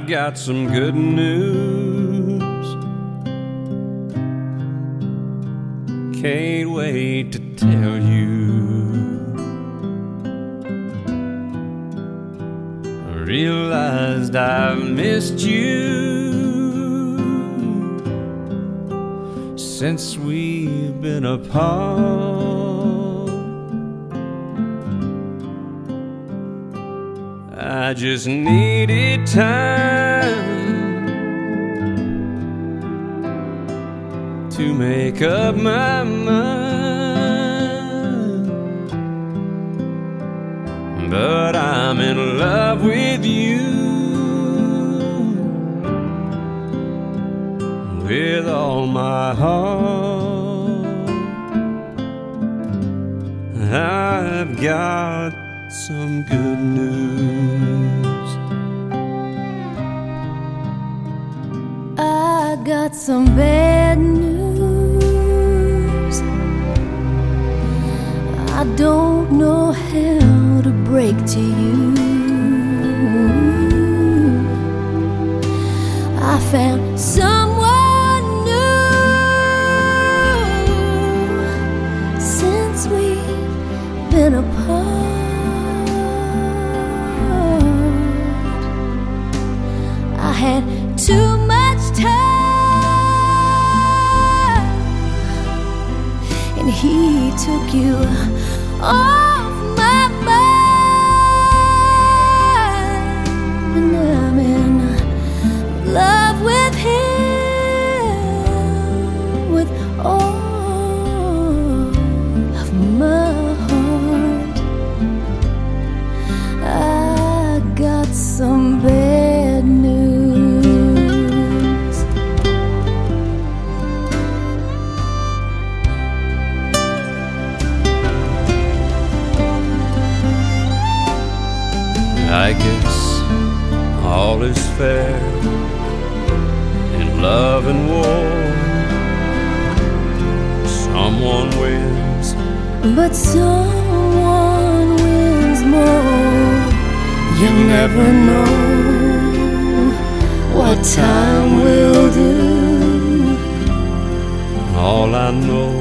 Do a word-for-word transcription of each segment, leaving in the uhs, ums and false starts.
I've got some good news. Can't wait to tell you. I realized I've missed you since we've been apart. I just needed time to make up my mind, but I'm in love with you with all my heart. I've got some good news. I got some bad news. I don't know how to break to you. I found someone new since we've been apart. I had too much time, and he took you off my mind, and I'm in love with him with all of my heart. I got some bad news. I guess all is fair in love and war. Someone wins, But someone wins more. You never know what time will do. all I know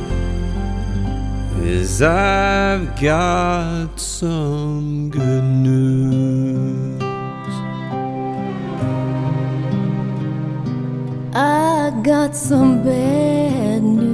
is I've got some good news. I got some bad news.